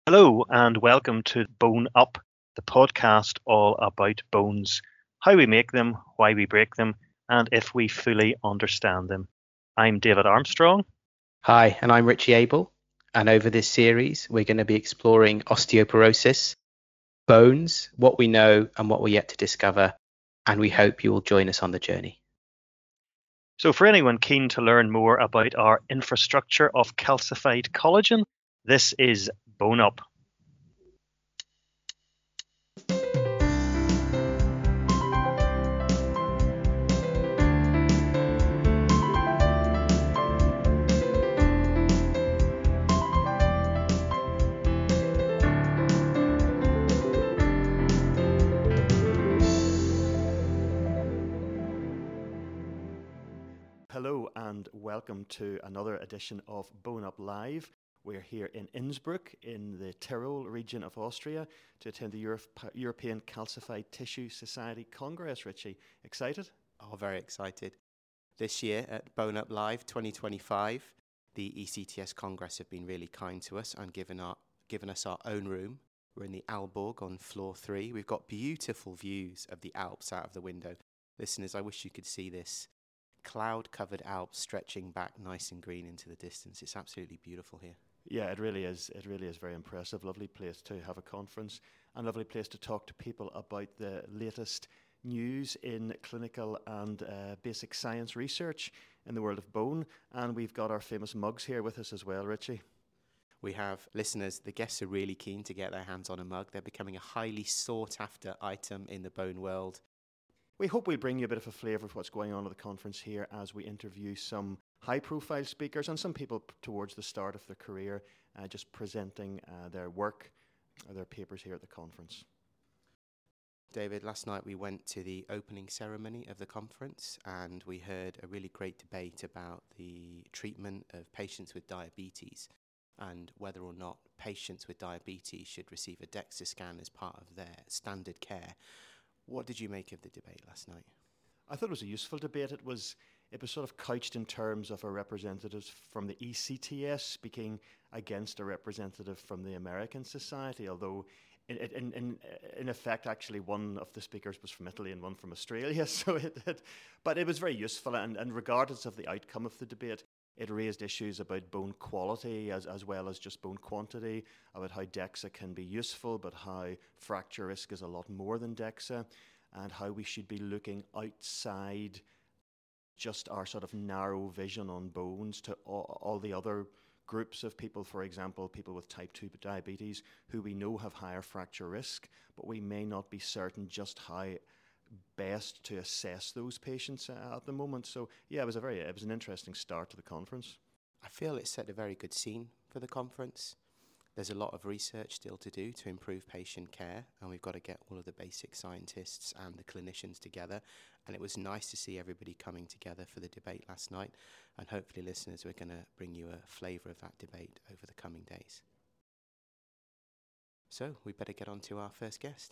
Hello and welcome to Bone Up, the podcast all about bones, how we make them, why we break them, and if we fully understand them. I'm David Armstrong. Hi, and I'm Richie Abel. And over this series, we're going to be exploring osteoporosis, bones, what we know and what we're yet to discover. And we hope you will join us on the journey. So, for anyone keen to learn more about our infrastructure of calcified collagen, this is Bone Up. Hello and welcome to another edition of Bone Up Live. We're here in Innsbruck in the Tyrol region of Austria to attend the European Calcified Tissue Society Congress. Richie, excited? Oh, very excited. This year at Bone Up Live 2025, the ECTS Congress have been really kind to us and given us our own room. We're in the Alborg on floor 3. We've got beautiful views of the Alps out of the window. Listeners, I wish you could see this. Cloud-covered Alps stretching back nice and green into the distance. It's absolutely beautiful here. Yeah, it really is. It really is very impressive. Lovely place to have a conference and lovely place to talk to people about the latest news in clinical and basic science research in the world of bone. And we've got our famous mugs here with us as well, Richie. We have listeners, the guests are really keen to get their hands on a mug. They're becoming a highly sought-after item in the bone world. We hope we'll bring you a bit of a flavour of what's going on at the conference here as we interview some high-profile speakers and some people towards the start of their career, just presenting their work or their papers here at the conference. David, last night we went to the opening ceremony of the conference and we heard a really great debate about the treatment of patients with diabetes and whether or not patients with diabetes should receive a DEXA scan as part of their standard care. What did you make of the debate last night? I thought it was a useful debate. It was sort of couched in terms of a representative from the ECTS speaking against a representative from the American Society, although in effect, actually, one of the speakers was from Italy and one from Australia. But it was very useful, and regardless of the outcome of the debate, it raised issues about bone quality as well as just bone quantity, about how DEXA can be useful, but how fracture risk is a lot more than DEXA, and how we should be looking outside just our sort of narrow vision on bones to all the other groups of people, for example, people with type 2 diabetes, who we know have higher fracture risk, but we may not be certain just how best to assess those patients at the moment. So yeah, it was an interesting start to the conference. I feel it set a very good scene for the conference. There's a lot of research still to do to improve patient care, and we've got to get all of the basic scientists and the clinicians together. And it was nice to see everybody coming together for the debate last night. And hopefully, listeners, we're going to bring you a flavour of that debate over the coming days. So we better get on to our first guest.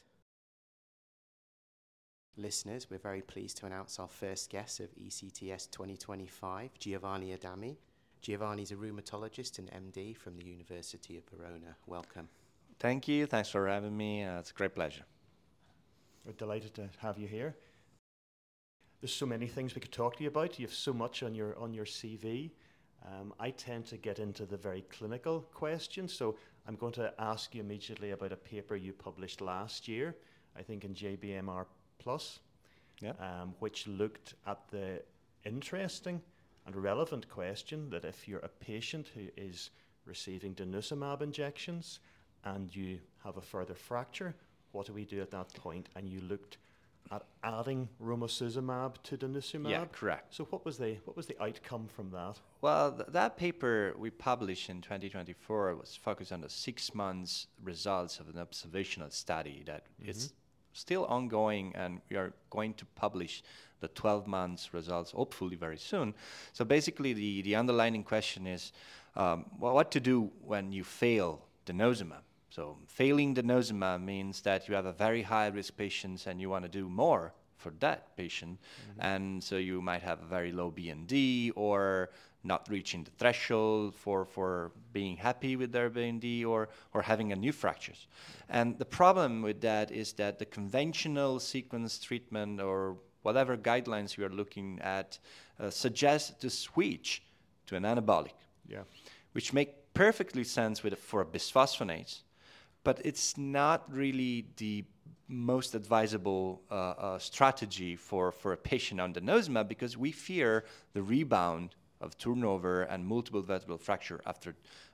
Listeners, we're very pleased to announce our first guest of ECTS 2025, Giovanni Adami. Giovanni's a rheumatologist and MD from the University of Verona. Welcome. Thank you. Thanks for having me. It's a great pleasure. We're delighted to have you here. There's so many things we could talk to you about. You have so much on your CV. I tend to get into the very clinical questions, so I'm going to ask you immediately about a paper you published last year, I think in JBMR Plus, which looked at the interesting and relevant question that if you're a patient who is receiving denosumab injections and you have a further fracture, what do we do at that point? And you looked at adding romosozumab to denosumab. Yeah, correct. So what was the outcome from that? Well, that paper we published in 2024 was focused on the 6 months results of an observational study that is still ongoing, and we are going to publish the 12 months results hopefully very soon. So basically the underlying question is what to do when you fail denosumab. So failing denosumab means that you have a very high risk patient and you want to do more for that patient, and so you might have a very low BND or not reaching the threshold for being happy with their BND or having a new fractures. And the problem with that is that the conventional sequence treatment or whatever guidelines we are looking at suggest to switch to an anabolic, which make perfectly sense for bisphosphonates, but it's not really the most advisable strategy for a patient on denosumab, because we fear the rebound of turnover and multiple vertebral fracture after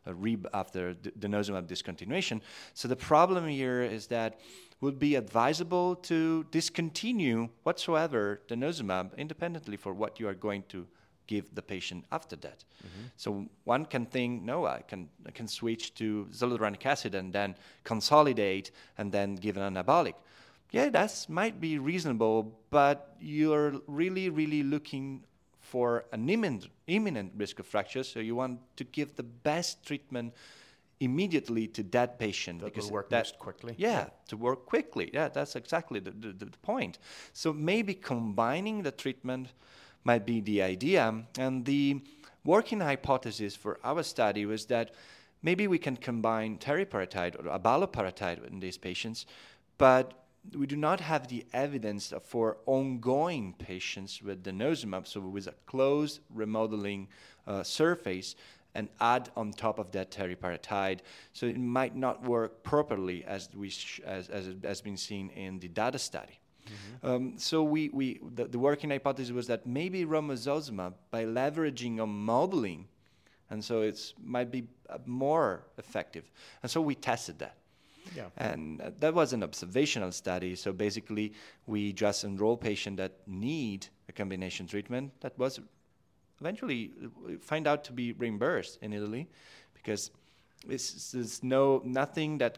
denosumab discontinuation. So the problem here is that it would be advisable to discontinue whatsoever denosumab independently for what you are going to give the patient after that. So one can think, no, I can switch to zoledronic acid and then consolidate and then give an anabolic. Yeah, that might be reasonable, but you're really looking for an imminent risk of fracture, so you want to give the best treatment immediately to that patient. That because will work that, most quickly. Yeah, to work quickly. Yeah, that's exactly the point. So maybe combining the treatment might be the idea. And the working hypothesis for our study was that maybe we can combine teriparatide or abaloparatide in these patients, but we do not have the evidence for ongoing patients with denosumab, so with a closed remodeling surface, and add on top of that teriparatide. So it might not work properly as has been seen in the DADA study. So the working hypothesis was that maybe romosozumab, by leveraging on modeling, and so it might be more effective. And so we tested that. Yeah. And that was an observational study. So basically, we just enroll patients that need a combination treatment that was eventually find out to be reimbursed in Italy, because there's nothing that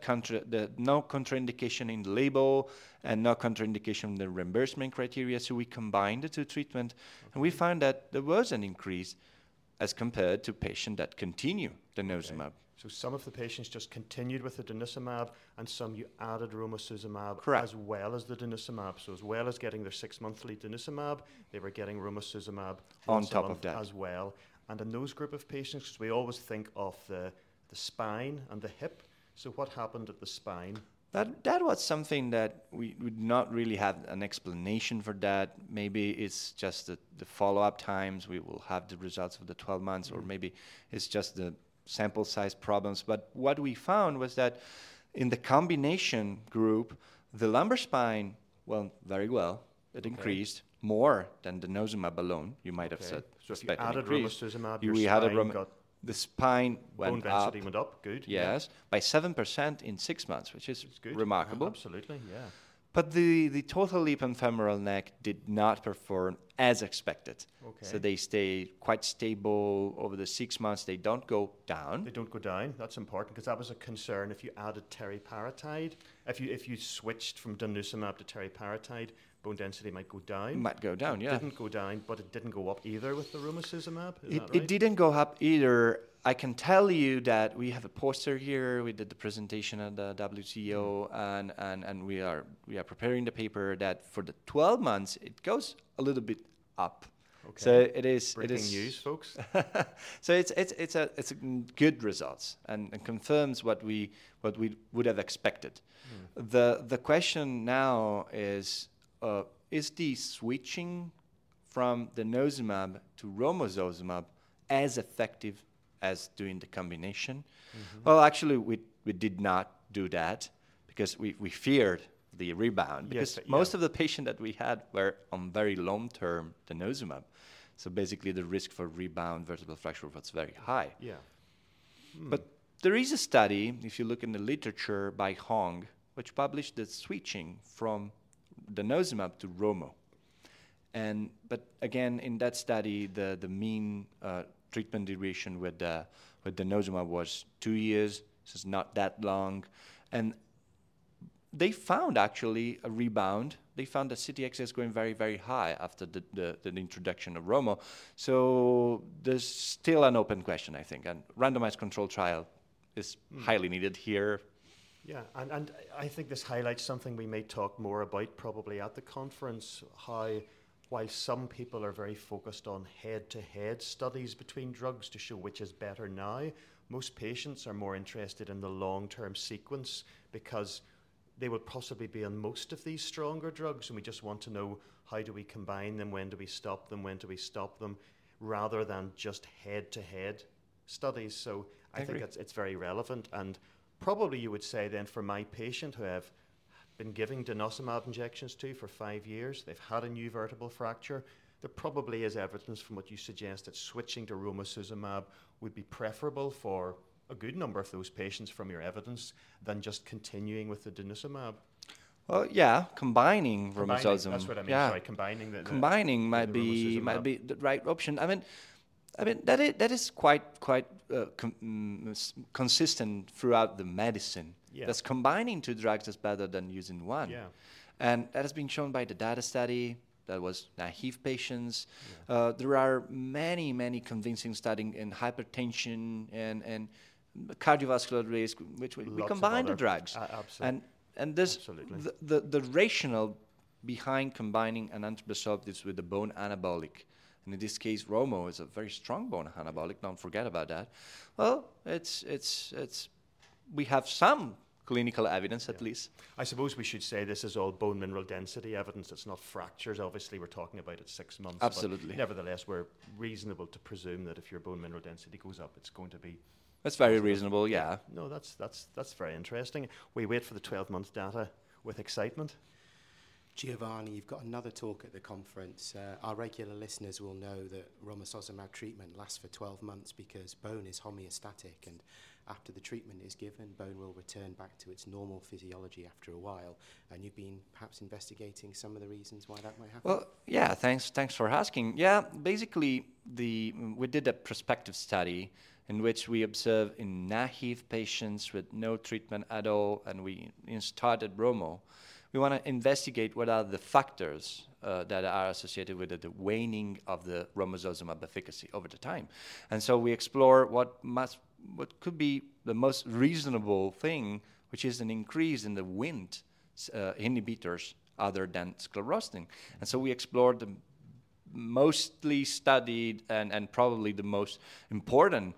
no contraindication in the label and no contraindication in the reimbursement criteria. So we combined the two treatments, and we found that there was an increase as compared to patients that continue denosumab. So some of the patients just continued with the denosumab, and some you added romosozumab Correct. as well as the denosumab. So as well as getting their 6-monthly denosumab, they were getting romosozumab On once a top of month that. as well. And in those group of patients, because we always think of the spine and the hip. So what happened at the spine? That was something that we would not really have an explanation for that. Maybe it's just the follow-up times. We will have the results of the 12 months, or maybe it's just the sample size problems. But what we found was that in the combination group, the lumbar spine went very well. It increased more than the denosumab alone. You might have said. So if you added romosozumab, your the spine bone went density up. went up. Good. Yes, by 7% in 6 months, which is Good. remarkable. Absolutely. Yeah. But the total lip and femoral neck did not perform as expected. Okay. So they stay quite stable over the 6 months. They don't go down. They don't go down. That's important, because that was a concern. If you added teriparatide, if you switched from denosumab to teriparatide, bone density might go down. Might go down, It yeah. didn't go down, but it didn't go up either with the romosozumab. Is that right? It didn't go up either. I can tell you that we have a poster here. We did the presentation at the WTO, and we are preparing the paper that for the 12 months it goes a little bit up. Okay. So it is Breaking news, folks. So it's a good results and confirms what we would have expected. The question now is the switching from denosumab to romosozumab as effective as doing the combination? Well, actually, we did not do that, because we feared the rebound, because most of the patients that we had were on very long-term denosumab. So basically, the risk for rebound vertebral fracture was very high. Yeah. But there is a study, if you look in the literature, by Hong, which published the switching from denosumab to romo. But again, in that study, the mean treatment duration with denosumab was 2 years, so it's not that long. And they found actually a rebound. They found that CTX is going very, very high after the introduction of Romo. So there's still an open question, I think. And randomized control trial is highly needed here. Yeah, and I think this highlights something we may talk more about probably at the conference, how while some people are very focused on head-to-head studies between drugs to show which is better now, most patients are more interested in the long-term sequence because they will possibly be on most of these stronger drugs, and we just want to know how do we combine them, when do we stop them, rather than just head-to-head studies. So I think it's very relevant, and probably you would say then for my patient who I've been giving denosumab injections to for 5 years, they've had a new vertebral fracture, there probably is evidence from what you suggest that switching to romosozumab would be preferable for a good number of those patients from your evidence than just continuing with the denosumab. Well, yeah, combining romosozumab. That's what I mean. Yeah. Sorry, combining might be the right option. I mean that is quite consistent throughout the medicine. Yeah. That's combining two drugs is better than using one. Yeah. And that has been shown by the data study. That was naive patients. Yeah. There are many convincing studies in hypertension and cardiovascular risk, which we combine the drugs. Absolutely. And this the rationale behind combining an antibiotics with a bone anabolic, and in this case, Romo is a very strong bone anabolic. Don't forget about that. Well, we have some clinical evidence at least. I suppose we should say this is all bone mineral density evidence. It's not fractures. Obviously, we're talking about at 6 months. Absolutely. But nevertheless, we're reasonable to presume that if your bone mineral density goes up, it's going to be. That's very reasonable. Yeah. No, that's very interesting. We wait for the 12-month data with excitement. Giovanni, you've got another talk at the conference. Our regular listeners will know that romosozumab treatment lasts for 12 months because bone is homeostatic, and after the treatment is given, bone will return back to its normal physiology after a while. And you've been perhaps investigating some of the reasons why that might happen? Well, yeah, thanks for asking. Yeah, basically, we did a prospective study in which we observed in naive patients with no treatment at all, and we started Romo. We want to investigate what are the factors that are associated with the waning of the romosozumab efficacy over the time. And so we explore what could be the most reasonable thing, which is an increase in the Wnt inhibitors other than sclerostin. And so we explored the mostly studied and probably the most important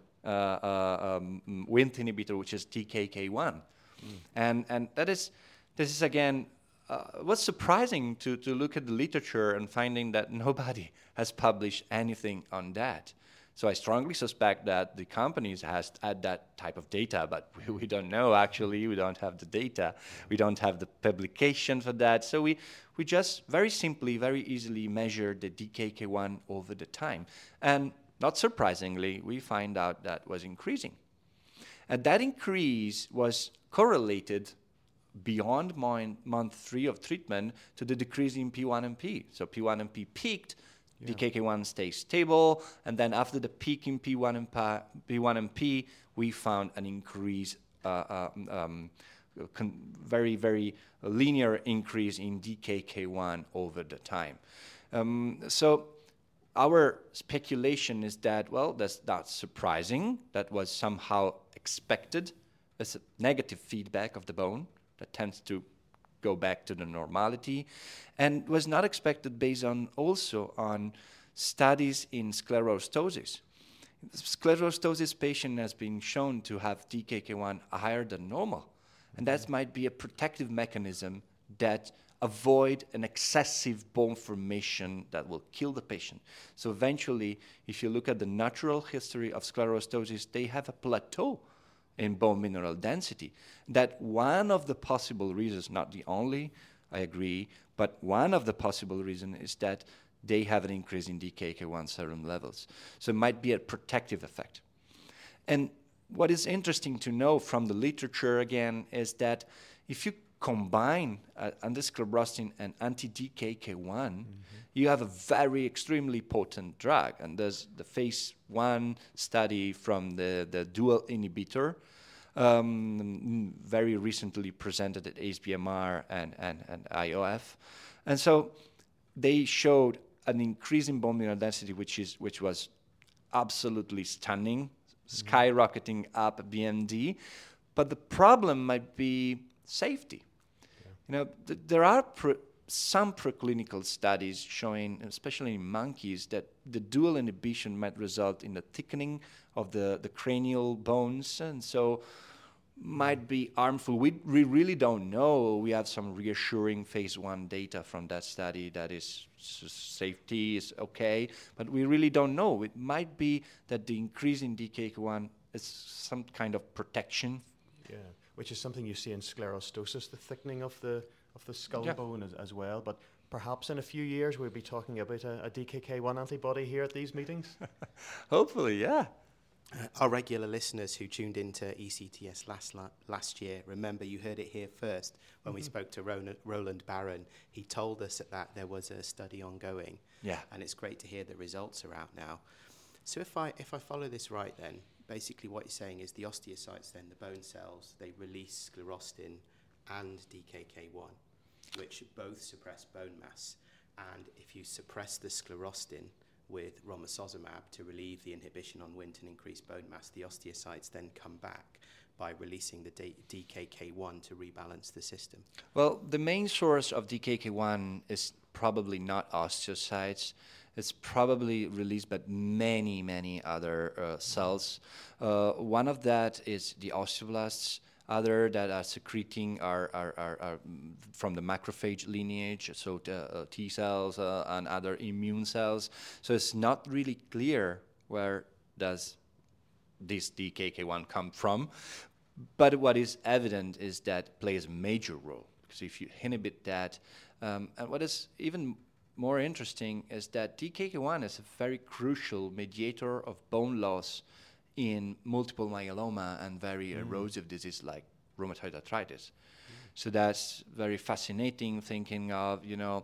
Wnt inhibitor, which is DKK1. And this is again, what's surprising to look at the literature and finding that nobody has published anything on that. So I strongly suspect that the companies has had that type of data, but we don't know actually. We don't have the data. We don't have the publication for that. So we just very simply, very easily measure the DKK1 over the time. And not surprisingly, we find out that was increasing. And that increase was correlated beyond month 3 of treatment to the decrease in P1NP. So P1NP peaked, DKK1 stays stable, and then after the peak in P1NP, we found an increase, very linear increase in DKK1 over the time. So our speculation is that, well, that's not surprising. That was somehow expected. There's a negative feedback of the bone that tends to go back to the normality, and was not expected based on also on studies in sclerostosis. Sclerostosis patient has been shown to have DKK1 higher than normal, and that might be a protective mechanism that avoid an excessive bone formation that will kill the patient. So eventually, if you look at the natural history of sclerostosis, they have a plateau in bone mineral density. That one of the possible reasons, not the only, I agree, but one of the possible reasons is that they have an increase in DKK1 serum levels. So it might be a protective effect. And what is interesting to know from the literature again is that if you combine anti-sclerostin and anti-DKK1, you have a very extremely potent drug. And there's the phase 1 study from the dual inhibitor, very recently presented at ASBMR and IOF. And so they showed an increase in bone mineral density, which was absolutely stunning, skyrocketing up BMD. But the problem might be safety. You know, there are some preclinical studies showing, especially in monkeys, that the dual inhibition might result in the thickening of the cranial bones, and so might be harmful. We really don't know. We have some reassuring phase 1 data from that study that is safety is okay, but we really don't know. It might be that the increase in DKK1 is some kind of protection. Yeah, which is something you see in sclerostosis, the thickening of the skull bone as well. But perhaps in a few years we'll be talking about a DKK1 antibody here at these meetings. Hopefully, yeah. Our regular listeners who tuned into ECTS last year, remember you heard it here first when we spoke to Roland Barron. He told us that there was a study ongoing. Yeah. And it's great to hear the results are out now. So if I follow this right then, basically what you're saying is the osteocytes then, the bone cells, they release sclerostin and DKK1, which both suppress bone mass. And if you suppress the sclerostin with romosozumab to relieve the inhibition on Wnt and increase bone mass, the osteocytes then come back by releasing the DKK1 to rebalance the system. Well, the main source of DKK1 is probably not osteocytes. It's probably released by many, many other cells. One of that is the osteoblasts. Other that are secreting are from the macrophage lineage, so T cells and other immune cells. So it's not really clear where does this DKK1 come from. But what is evident is that it plays a major role. Because if you inhibit that, and what is even more interesting is that DKK1 is a very crucial mediator of bone loss in multiple myeloma and very erosive disease like rheumatoid arthritis. So that's very fascinating, thinking of,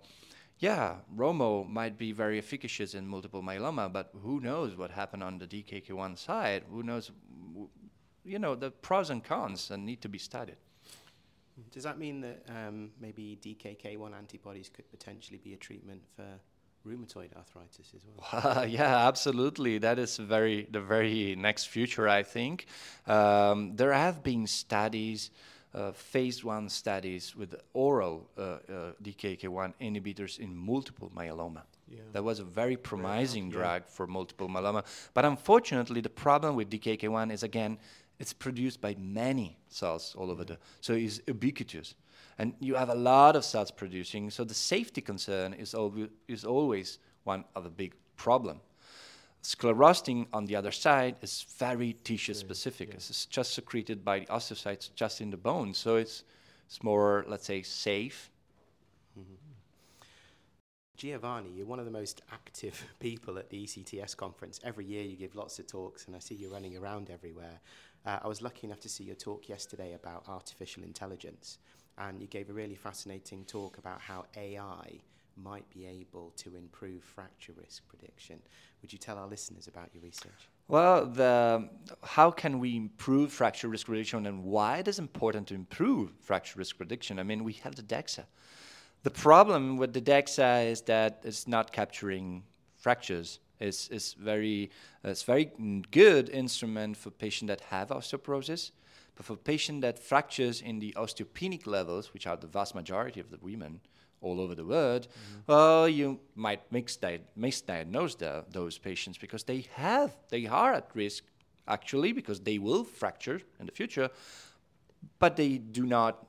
Romo might be very efficacious in multiple myeloma, but who knows what happened on the DKK1 side? Who knows, the pros and cons and need to be studied. Does that mean that maybe DKK1 antibodies could potentially be a treatment for rheumatoid arthritis as well? Yeah, absolutely. That is the very next future, I think. There have been studies, phase 1 studies with oral DKK1 inhibitors in multiple myeloma. Yeah. That was a very promising drug for multiple myeloma. But unfortunately, the problem with DKK1 is, again, it's produced by many cells all over so it's ubiquitous. And you have a lot of cells producing, so the safety concern is always one of the big problem. Sclerostin, on the other side, is very tissue-specific. Yeah. It's just secreted by the osteocytes just in the bone, so it's more, let's say, safe. Mm-hmm. Giovanni, you're one of the most active people at the ECTS conference. Every year you give lots of talks, and I see you running around everywhere. I was lucky enough to see your talk yesterday about artificial intelligence. And you gave a really fascinating talk about how AI might be able to improve fracture risk prediction. Would you tell our listeners about your research? Well, how can we improve fracture risk prediction, and why it is important to improve fracture risk prediction? I mean, we have the DEXA. The problem with the DEXA is that it's not capturing fractures. It's very good instrument for patients that have osteoporosis. But for patients that fractures in the osteopenic levels, which are the vast majority of the women all over the world, well, you might misdiagnose those patients because they are at risk, actually, because they will fracture in the future, but they do not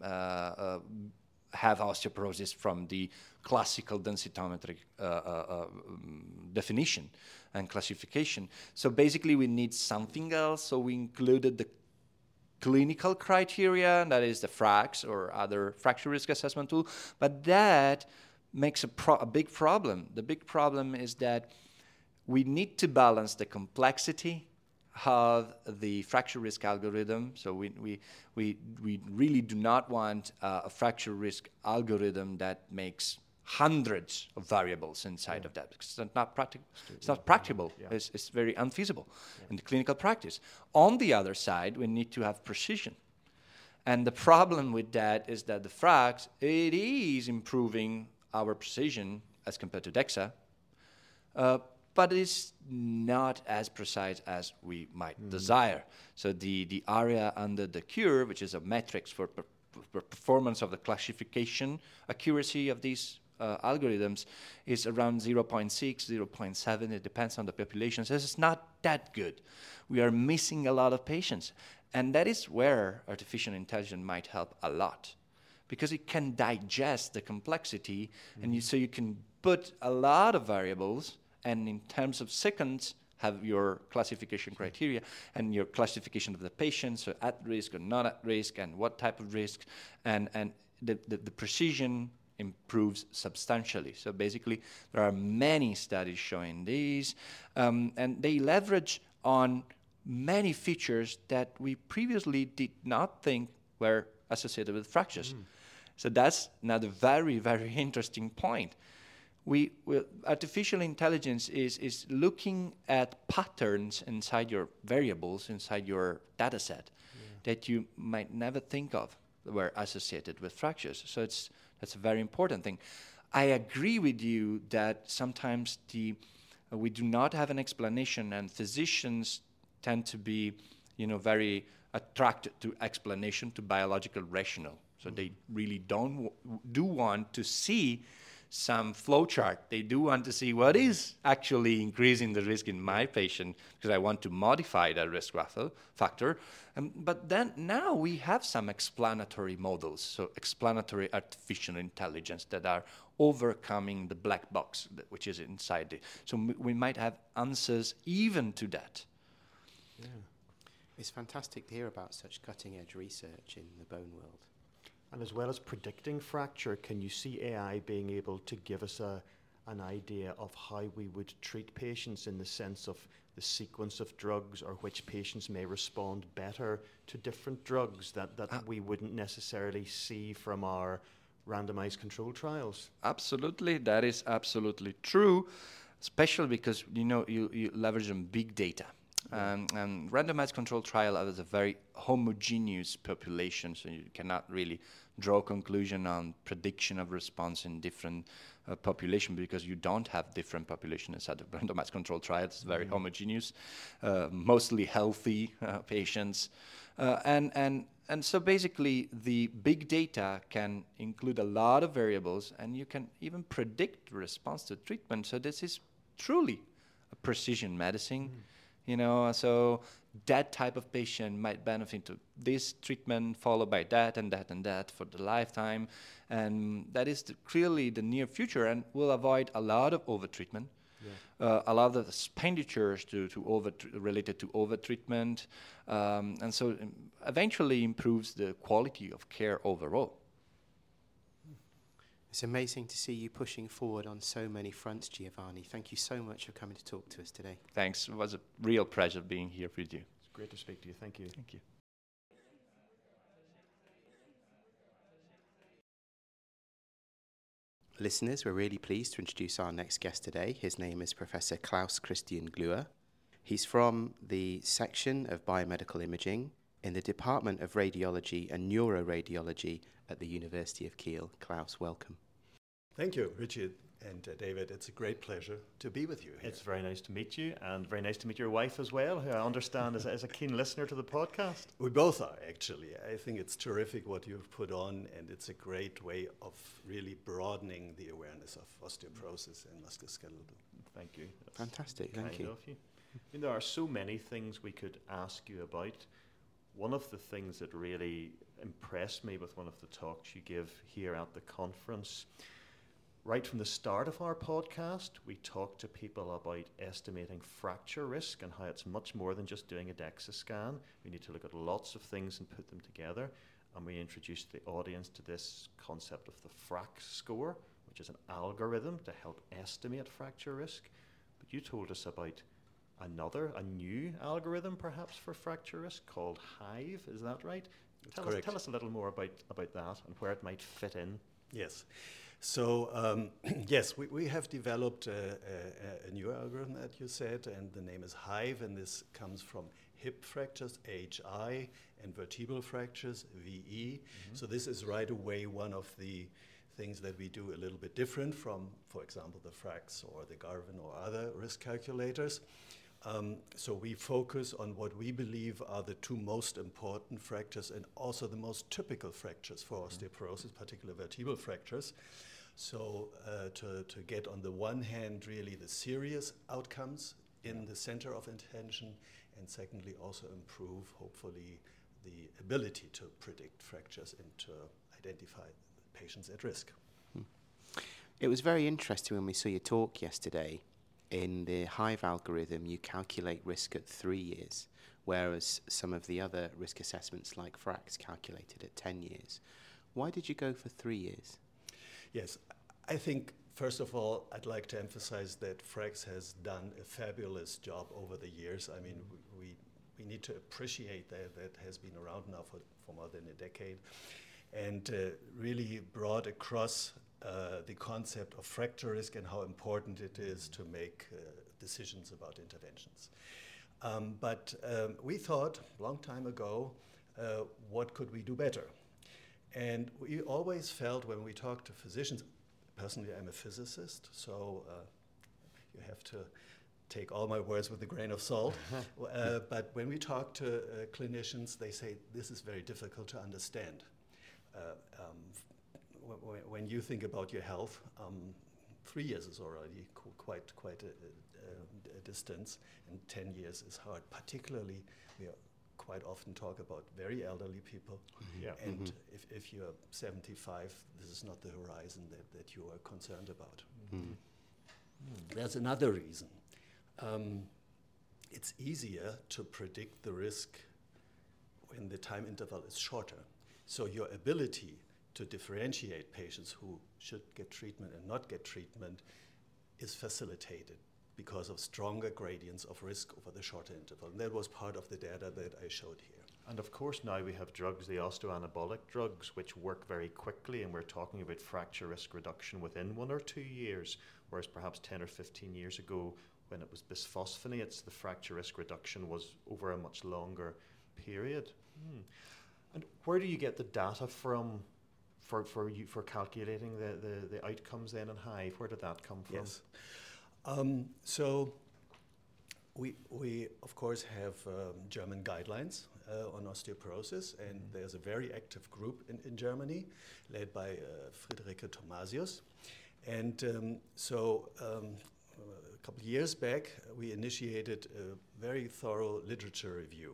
have osteoporosis from the classical densitometric definition and classification. So basically, we need something else, so we included the clinical criteria, that is the FRAX or other fracture risk assessment tool, but that makes a big problem. The big problem is that we need to balance the complexity of the fracture risk algorithm. So we really do not want a fracture risk algorithm that makes hundreds of variables inside of that, because it's not practical. It's not practicable. Yeah. It's very unfeasible in the clinical practice. On the other side, we need to have precision. And the problem with that is that the FRAX, it is improving our precision as compared to DEXA, but it's not as precise as we might desire. So the area under the curve, which is a metric for performance of the classification accuracy of these algorithms is around 0.6, 0.7. It depends on the population. So it's not that good. We are missing a lot of patients. And that is where artificial intelligence might help a lot, because it can digest the complexity, and so you can put a lot of variables, and in terms of seconds, have your classification criteria and your classification of the patient, so at risk or not at risk, and what type of risk, and the precision improves substantially. So basically, there are many studies showing these, and they leverage on many features that we previously did not think were associated with fractures. So that's another very, very interesting point. Artificial intelligence is looking at patterns inside your variables, inside your data set, that you might never think of were associated with fractures. So that's a very important thing. I agree with you that sometimes we do not have an explanation, and physicians tend to be, very attracted to explanation, to biological rationale. So they really do want to see some flow chart. They do want to see what is actually increasing the risk in my patient, because I want to modify that risk factor. But then now we have some explanatory models, so explanatory artificial intelligence that are overcoming the black box which is inside it. So we might have answers even to that. Yeah. It's fantastic to hear about such cutting-edge research in the bone world. And as well as predicting fracture, can you see AI being able to give us an idea of how we would treat patients, in the sense of the sequence of drugs, or which patients may respond better to different drugs that we wouldn't necessarily see from our randomized control trials? Absolutely, that is absolutely true, especially because you leverage on big data. And randomized control trial is a very homogeneous population, so you cannot really draw a conclusion on prediction of response in different population, because you don't have different populations inside the randomized control trial. It's very homogeneous, mostly healthy patients. And so basically the big data can include a lot of variables, and you can even predict response to treatment. So this is truly a precision medicine. So that type of patient might benefit to this treatment followed by that and that and that for the lifetime. And that is clearly the near future, and will avoid a lot of overtreatment, a lot of expenditures related to overtreatment, and so eventually improves the quality of care overall. It's amazing to see you pushing forward on so many fronts, Giovanni. Thank you so much for coming to talk to us today. Thanks. It was a real pleasure being here with you. It's great to speak to you. Thank you. Thank you. Listeners, we're really pleased to introduce our next guest today. His name is Professor Klaus Christian Gluer. He's from the section of biomedical imaging in the Department of Radiology and Neuroradiology at the University of Kiel. Klaus, welcome. Thank you, Richard and David. It's a great pleasure to be with you here. It's very nice to meet you, and very nice to meet your wife as well, who I understand is a keen listener to the podcast. We both are, actually. I think it's terrific what you've put on, and it's a great way of really broadening the awareness of osteoporosis and musculoskeletal. Thank you. That's fantastic. Thank you. There are so many things we could ask you about. One of the things that really impressed me with one of the talks you give here at the conference, right from the start of our podcast, we talked to people about estimating fracture risk and how it's much more than just doing a DEXA scan. We need to look at lots of things and put them together. And we introduced the audience to this concept of the FRAC score, which is an algorithm to help estimate fracture risk. But you told us about a new algorithm perhaps for fracture risk called Hive. Is that right? Tell us a little more about that and where it might fit in. Yes. So, yes, we have developed a new algorithm that you said, and the name is Hive, and this comes from hip fractures, HI, and vertebral fractures, VE. Mm-hmm. So this is right away one of the things that we do a little bit different from, for example, the FRAX or the Garvin or other risk calculators. So we focus on what we believe are the two most important fractures and also the most typical fractures for osteoporosis, particularly vertebral fractures. So to get on the one hand really the serious outcomes in the center of attention, and secondly also improve hopefully the ability to predict fractures and to identify patients at risk. It was very interesting when we saw your talk yesterday. In the Hive algorithm, you calculate risk at 3 years, whereas some of the other risk assessments like FRAX calculated at 10 years. Why did you go for 3 years? Yes, I think, first of all, I'd like to emphasize that FRAX has done a fabulous job over the years. I mean, we need to appreciate that has been around now for more than a decade, and really brought across the concept of fracture risk and how important it is to make decisions about interventions. But we thought a long time ago, what could we do better? And we always felt when we talked to physicians, personally I'm a physicist, so you have to take all my words with a grain of salt. But when we talk to clinicians, they say this is very difficult to understand. When you think about your health, 3 years is already quite a distance, and 10 years is hard. Particularly, we quite often talk about very elderly people, and if you're 75, this is not the horizon that you are concerned about. There's another reason. It's easier to predict the risk when the time interval is shorter. So your ability to differentiate patients who should get treatment and not get treatment is facilitated because of stronger gradients of risk over the shorter interval. And that was part of the data that I showed here. And of course now we have drugs, the osteoanabolic drugs, which work very quickly, and we're talking about fracture risk reduction within 1 or 2 years, whereas perhaps 10 or 15 years ago when it was bisphosphonates, the fracture risk reduction was over a much longer period. And where do you get the data from for calculating the outcomes then in Hive? Where did that come from? Yes. So we of course have German guidelines on osteoporosis, and there's a very active group in Germany led by Friederike Thomasius. And so a couple of years back, we initiated a very thorough literature review.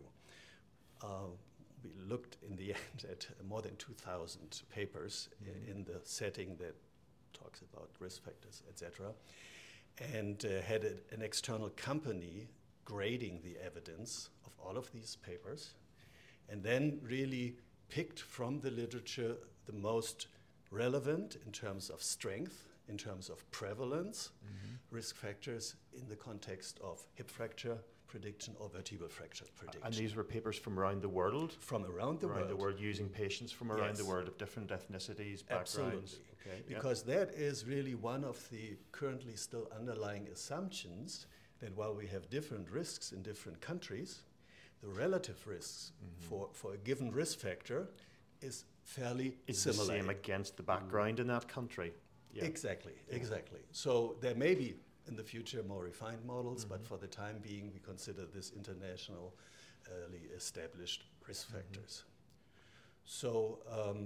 We looked in the end at more than 2,000 papers in the setting that talks about risk factors, etc., and had an external company grading the evidence of all of these papers, and then really picked from the literature the most relevant in terms of strength, in terms of prevalence, risk factors in the context of hip fracture prediction or vertebral fracture prediction. And these were papers from around the world? From around the world. Using patients from around the world of different ethnicities, backgrounds. Absolutely. Okay, because that is really one of the currently still underlying assumptions, that while we have different risks in different countries, the relative risks for a given risk factor is fairly similar. The same against the background in that country. Yeah. Exactly. So there may be in the future more refined models, but for the time being we consider this internationally established risk factors. So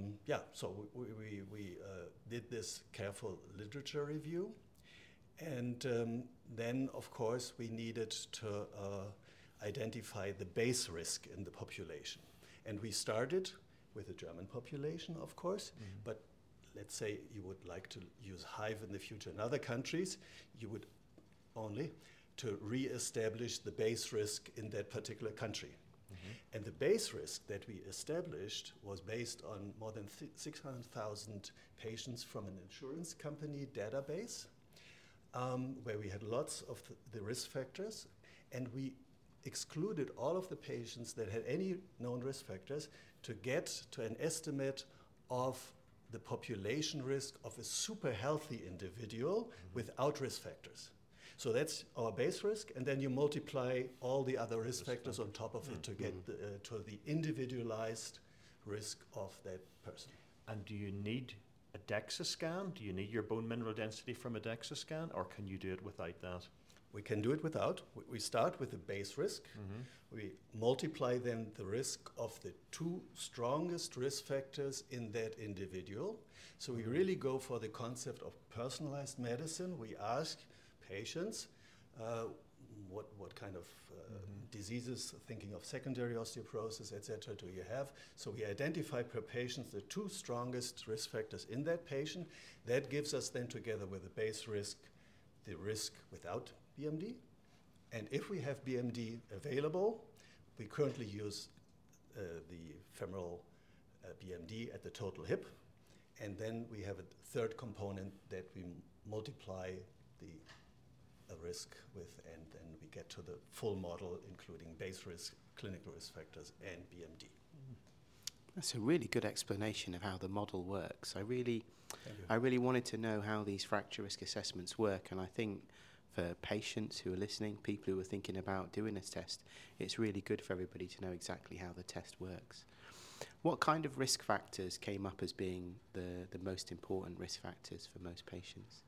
we did this careful literature review, and then of course we needed to identify the base risk in the population. And we started with the German population, of course, but let's say you would like to use Hive in the future in other countries, you would only to re-establish the base risk in that particular country. And the base risk that we established was based on more than 600,000 patients from an insurance company database, where we had lots of the risk factors, and we excluded all of the patients that had any known risk factors to get to an estimate of the population risk of a super healthy individual without risk factors. So that's our base risk, and then you multiply all the other risk factors on top of it to get to the individualized risk of that person. And do you need a DEXA scan? Do you need your bone mineral density from a DEXA scan, or can you do it without that? We can do it without. We start with the base risk. We multiply then the risk of the two strongest risk factors in that individual. So we really go for the concept of personalized medicine. We ask patients what kind of diseases, thinking of secondary osteoporosis, etc., do you have? So we identify per patient the two strongest risk factors in that patient. That gives us then, together with the base risk, the risk without BMD. And if we have BMD available, we currently use the femoral BMD at the total hip. And then we have a third component that we multiply the risk with, and then we get to the full model, including base risk, clinical risk factors, and BMD. That's a really good explanation of how the model works. I really wanted to know how these fracture risk assessments work, and I think for patients who are listening, people who are thinking about doing this test, it's really good for everybody to know exactly how the test works. What kind of risk factors came up as being the most important risk factors for most patients?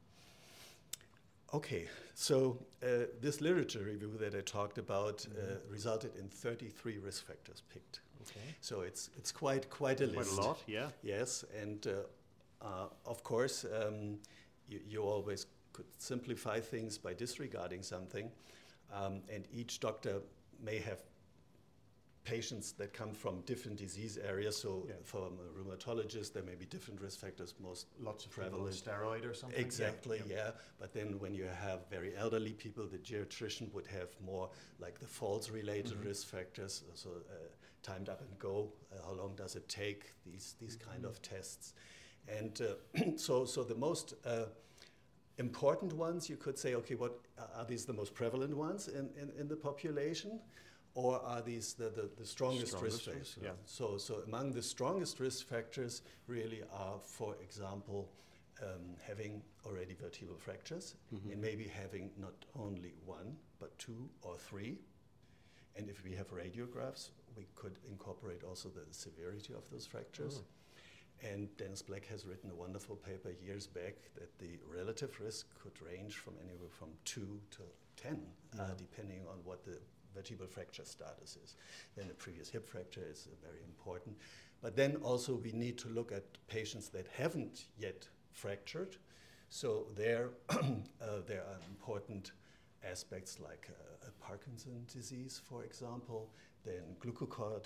Okay, so this literature review that I talked about resulted in 33 risk factors picked. Okay. So it's quite a list. Quite a lot, yeah. Yes, and of course, you always could simplify things by disregarding something, and each doctor may have patients that come from different disease areas. So from a rheumatologist, there may be different risk factors, most Lots of prevalent. steroid or something. Exactly, yeah. But then when you have very elderly people, the geriatrician would have more like the falls-related risk factors, so timed up and go, how long does it take, these kind of tests. And so the most important ones, you could say, okay, what are these the most prevalent ones in the population? Or are these the strongest risk factors? Yeah. So among the strongest risk factors really are, for example, having already vertebral fractures, and maybe having not only one, but two or three. And if we have radiographs, we could incorporate also the severity of those fractures. And Dennis Black has written a wonderful paper years back that the relative risk could range from anywhere from 2 to 10, depending on what the vertebral fracture status is. Then a previous hip fracture is very important. But then also we need to look at patients that haven't yet fractured. So there are important aspects like Parkinson's disease, for example, then glucocorticoid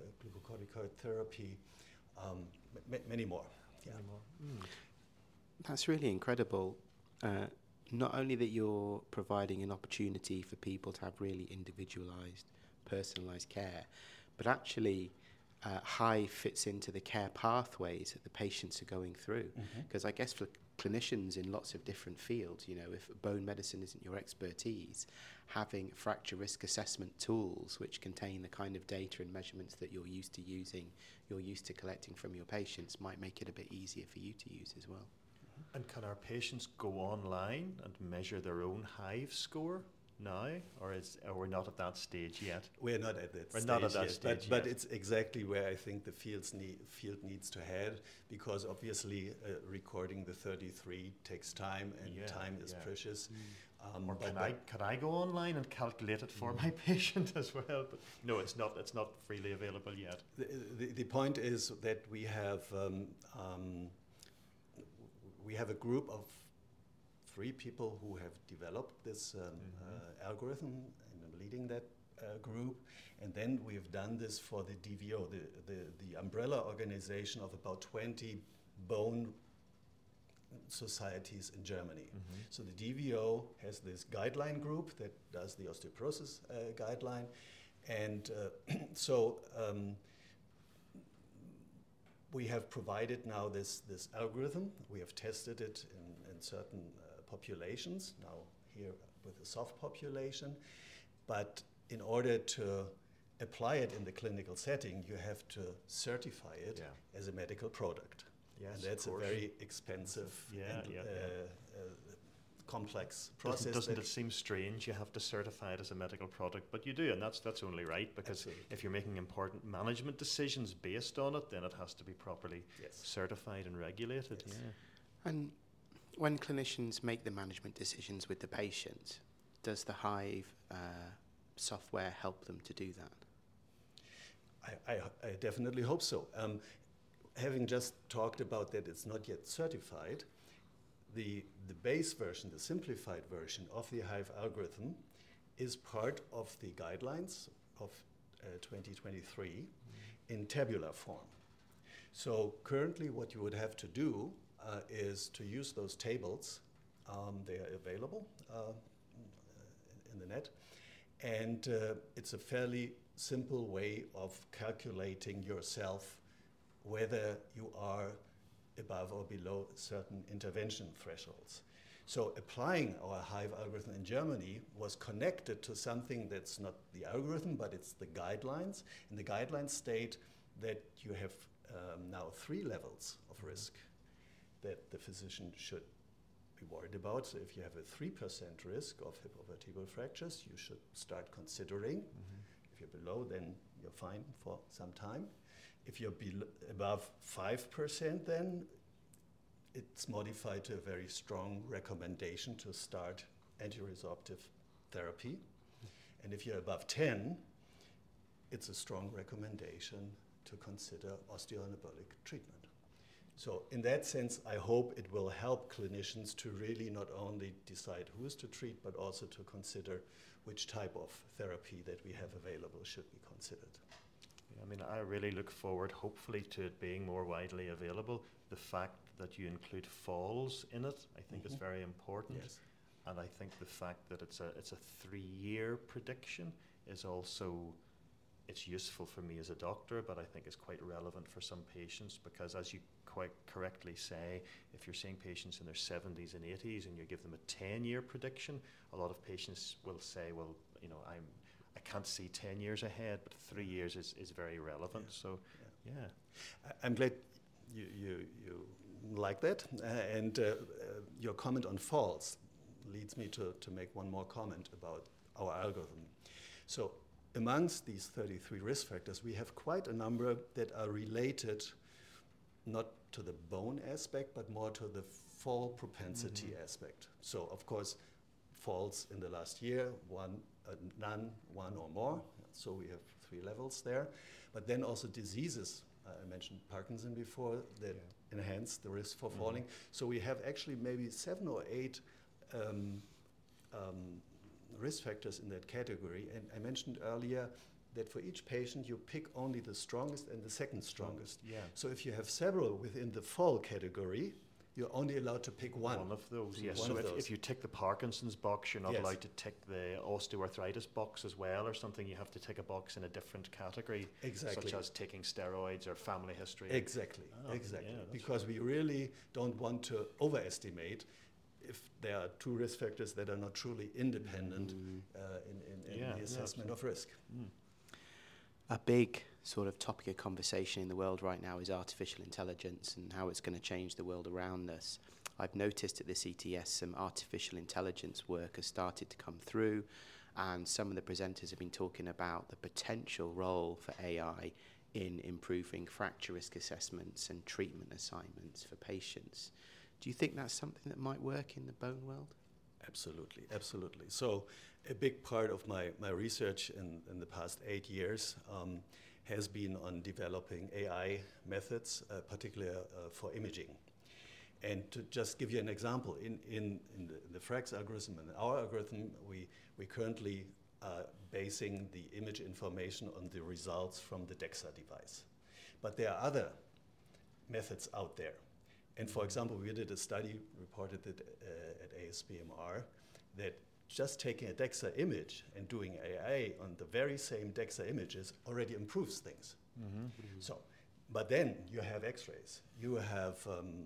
therapy, many more. Yeah. That's really incredible. Not only that you're providing an opportunity for people to have really individualized, personalized care, but actually Hive fits into the care pathways that the patients are going through. Because I guess for clinicians in lots of different fields, you know, if bone medicine isn't your expertise, having fracture risk assessment tools which contain the kind of data and measurements that you're used to using, you're used to collecting from your patients, might make it a bit easier for you to use as well. And can our patients go online and measure their own Hive score now, or we're not at that stage yet? We're not at that stage not at that yet, stage but yet. it's exactly where I think the field needs to head, because obviously recording the 33 takes time, and time is precious. Or can I go online and calculate it for my patient as well? But no, it's not freely available yet. The point is that we have a group of 3 people who have developed this algorithm, and I'm leading that group. And then we've done this for the DVO, the umbrella organization of about 20 bone societies in Germany. So the DVO has this guideline group that does the osteoporosis guideline. And we have provided now this algorithm. We have tested it in certain populations, now here with a soft population. But in order to apply it in the clinical setting, you have to certify it as a medical product. Yes, and that's a very expensive complex process. Doesn't it seem strange you have to certify it as a medical product? But you do, and that's only right, because Absolutely. If you're making important management decisions based on it, then it has to be properly certified and regulated. Yes. And when clinicians make the management decisions with the patient, does the Hive software help them to do that? I definitely hope so. Having just talked about that it's not yet certified, the base version, the simplified version of the Hive algorithm is part of the guidelines of 2023 in tabular form. So currently what you would have to do is to use those tables. They are available in the net. And it's a fairly simple way of calculating yourself whether you are above or below certain intervention thresholds. So applying our Hive algorithm in Germany was connected to something that's not the algorithm, but it's the guidelines. And the guidelines state that you have now 3 levels of risk that the physician should be worried about. So if you have a 3% risk of hip-over-vertebral fractures, you should start considering. If you're below, then you're fine for some time. If you're above 5%, then it's modified to a very strong recommendation to start anti-resorptive therapy. And if you're above 10, it's a strong recommendation to consider osteoanabolic treatment. So in that sense, I hope it will help clinicians to really not only decide who is to treat, but also to consider which type of therapy that we have available should be considered. I mean, I really look forward, hopefully, to it being more widely available. The fact that you include falls in it, I think is very important. Yes. And I think the fact that it's a 3-year prediction is also, it's useful for me as a doctor, but I think it's quite relevant for some patients because, as you quite correctly say, if you're seeing patients in their 70s and 80s and you give them a 10-year prediction, a lot of patients will say, well, you know, I can't see 10 years ahead, but 3 years is very relevant. Yeah. So, yeah. I'm glad you like that. And your comment on falls leads me to make one more comment about our algorithm. So amongst these 33 risk factors, we have quite a number that are related not to the bone aspect, but more to the fall propensity aspect. So, of course, falls in the last year, none, 1 or more. So we have 3 levels there. But then also diseases, I mentioned Parkinson before, that enhance the risk for falling. So we have actually maybe 7 or 8 risk factors in that category. And I mentioned earlier that for each patient you pick only the strongest and the second strongest. Yeah. So if you have several within the fall category, you're only allowed to pick one. One of those, yes. One So of those. if you tick the Parkinson's box, you're not Yes. allowed to tick the osteoarthritis box as well or something. You have to tick a box in a different category, Exactly. such as taking steroids or family history. Exactly, Oh, exactly. yeah, that's Because we really don't want to overestimate if there are 2 risk factors that are not truly independent in Yeah, the assessment of risk. A big sort of topic of conversation in the world right now is artificial intelligence and how it's going to change the world around us. I've noticed at this ETS some artificial intelligence work has started to come through, and some of the presenters have been talking about the potential role for AI in improving fracture risk assessments and treatment assignments for patients. Do you think that's something that might work in the bone world? Absolutely, absolutely. So a big part of my research in the past 8 years has been on developing AI methods, particularly for imaging. And to just give you an example, in the FRAX algorithm and our algorithm, we currently are basing the image information on the results from the DEXA device. But there are other methods out there. And for example, we did a study, reported it at ASBMR, that just taking a DEXA image and doing AI on the very same DEXA images already improves things. So, but then you have X-rays, you have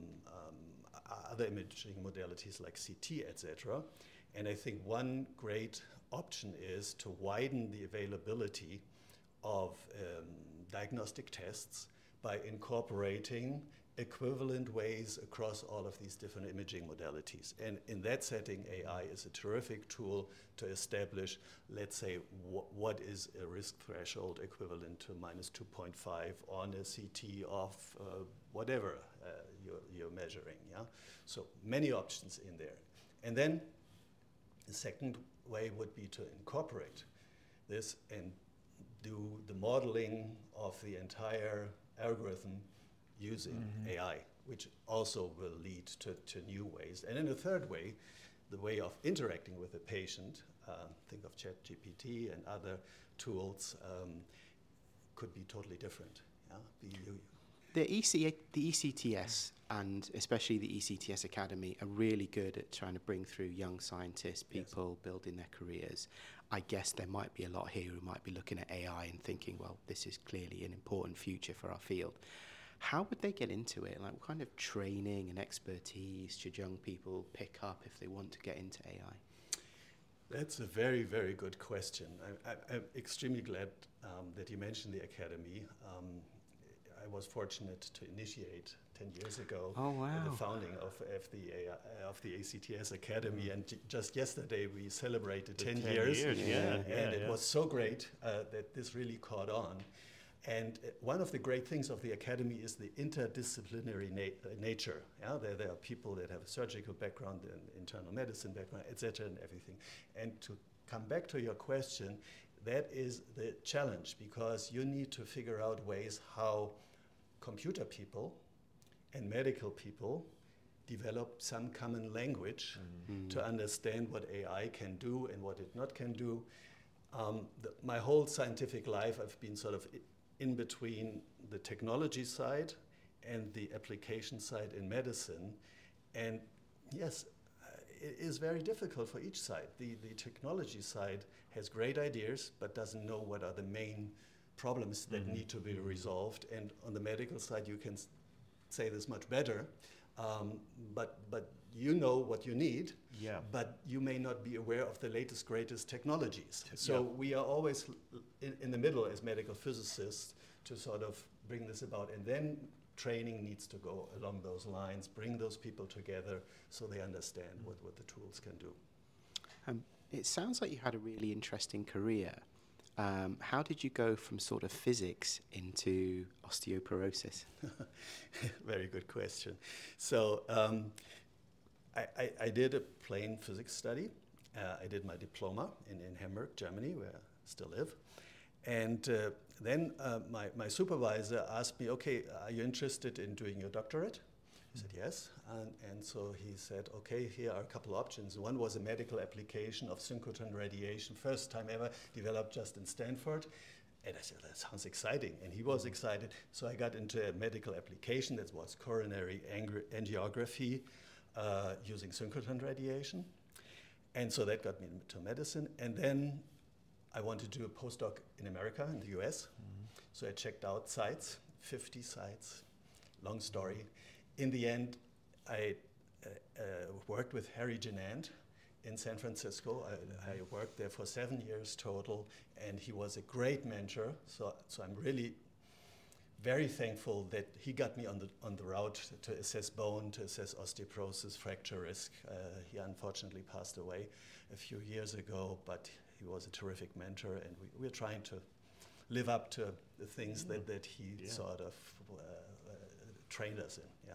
other imaging modalities like CT, etc. And I think one great option is to widen the availability of diagnostic tests by incorporating equivalent ways across all of these different imaging modalities. And in that setting, AI is a terrific tool to establish, let's say, what is a risk threshold equivalent to minus 2.5 on a CT of whatever you're measuring. Yeah? So many options in there. And then The second way would be to incorporate this and do the modeling of the entire algorithm using AI, which also will lead to new ways. And in a third way, the way of interacting with the patient, think of ChatGPT and other tools, could be totally different. Yeah? The ECTS and especially the ECTS Academy are really good at trying to bring through young scientists, people building their careers. I guess there might be a lot here who might be looking at AI and thinking, well, this is clearly an important future for our field. How would they get into it? Like, what kind of training and expertise should young people pick up if they want to get into AI? That's a very, very good question. I'm extremely glad that you mentioned the Academy. I was fortunate to initiate 10 years ago the founding of the ACTS Academy, and just yesterday we celebrated 10 years. And it was so great that this really caught on. And one of the great things of the Academy is the interdisciplinary nature. Yeah? There are people that have a surgical background, an internal medicine background, etc., and everything. And to come back to your question, that is the challenge, because you need to figure out ways how computer people and medical people develop some common language to understand what AI can do and what it not can do. My whole scientific life, I've been sort of in between the technology side and the application side in medicine. And yes, it is very difficult for each side. The technology side has great ideas, but doesn't know what are the main problems that need to be resolved. And on the medical side, you can say this much better, but you know what you need, but you may not be aware of the latest, greatest technologies. So we are always in the middle as medical physicists to sort of bring this about. And then training needs to go along those lines, bring those people together so they understand what the tools can do. It sounds like you had a really interesting career. How did you go from sort of physics into osteoporosis? Very good question. So I did a plain physics study. I did my diploma in Hamburg, Germany, where I still live. And then my supervisor asked me, okay, are you interested in doing your doctorate? I said yes, and so he said, okay, here are a couple options. One was a medical application of synchrotron radiation, first time ever developed just in Stanford. And I said, that sounds exciting. And he was excited. So I got into a medical application that was coronary angiography using synchrotron radiation. And so that got me into medicine. And then I wanted to do a postdoc in America, in the US. So I checked out sites, 50 sites, long story. In the end, I worked with Harry Genant in San Francisco. I worked there for 7 years total, and he was a great mentor. So I'm really very thankful that he got me on the route to assess bone, to assess osteoporosis, fracture risk. He unfortunately passed away a few years ago, but he was a terrific mentor, and we're trying to live up to the things that he sort of trained us in. Yeah.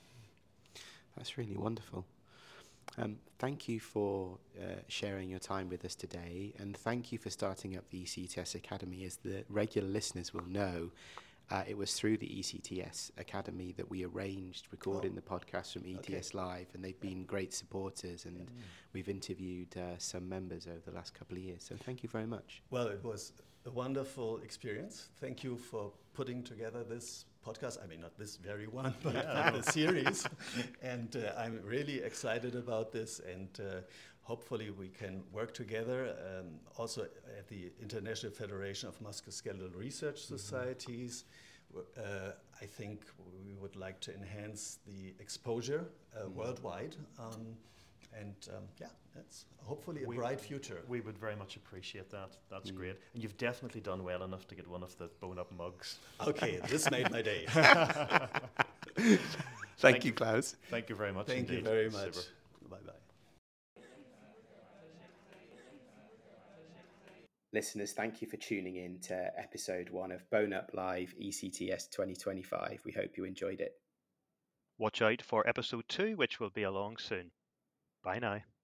That's really wonderful. Thank you for sharing your time with us today, and thank you for starting up the ECTS Academy. As the regular listeners will know, it was through the ECTS Academy that we arranged recording the podcast from ETS Live, and they've been great supporters, and we've interviewed some members over the last couple of years. So thank you very much. Well, it was a wonderful experience. Thank you for putting together this podcast. I mean, not this very one, but the series. And I'm really excited about this, and hopefully we can work together. Also at the International Federation of Musculoskeletal Research Societies, I think we would like to enhance the exposure worldwide. That's hopefully a bright future. We would very much appreciate that. That's great. And you've definitely done well enough to get one of the Bone Up mugs. Okay, this made my day. Thank you, Klaus. Thank you very much. Thank you very much. Super. Bye-bye. Listeners, thank you for tuning in to episode 1 of Bone Up Live ECTS 2025. We hope you enjoyed it. Watch out for episode 2, which will be along soon. Bye now.